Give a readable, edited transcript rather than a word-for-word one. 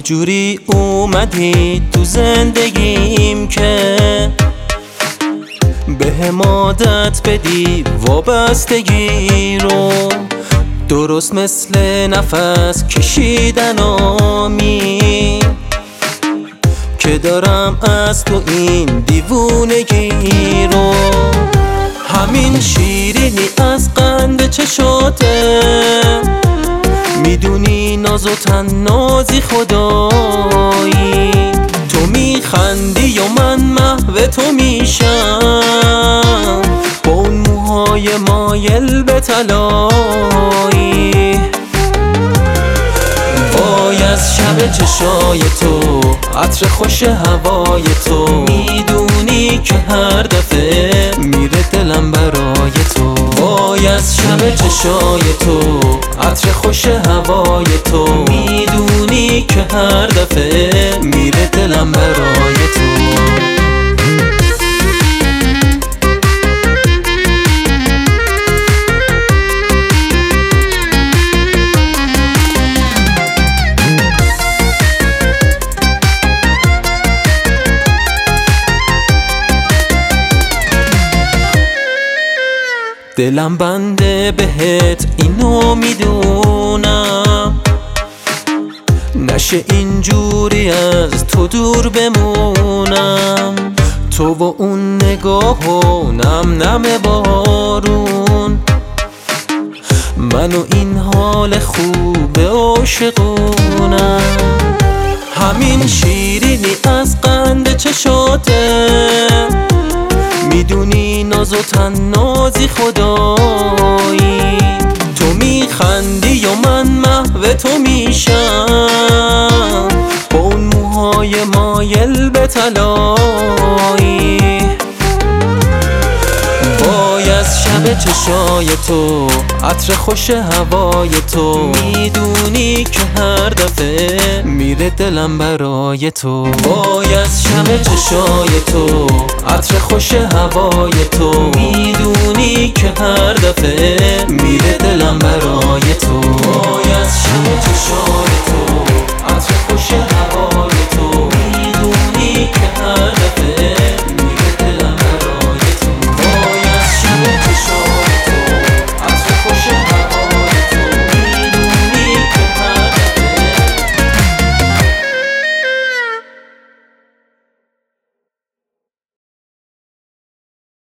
جوری اومدی تو زندگیم که بهم عادت بدی وابستگی رو، درست مثل نفس کشیدن آمی که دارم از تو این دیوونگی رو. همین شیرینی از قند چشاته، میدونی ناز و تنازی خدایی، تو میخندی و من محو تو میشم، با اون موهای مایل به طلایی. وای از شب چشای تو، عطر خوش هوای تو، میدونی که هر دفعه میره دلم برای تو. وای از شب چشای تو، عطر خوش هوای تو، میدونی که هر دفعه میره دلم برای تو. دلم بنده بهت اینو میدونم، نشه اینجوری از تو دور بمونم. تو و اون نگاه و نم نم بارون، من و این حال خوب عاشقونم. همین شیرینی از قند چشاته، میدونی ناز و تنازی خدایی، تو میخندی و من محو تو میشم، با اون موهای مایل به طلایی. وای از شب چشای تو، عطر خوش هوای تو، میدونی که هر دفعه میره دلم برای تو. وای از شب چشای تو، عطر خوش هوای تو، میدونی که هر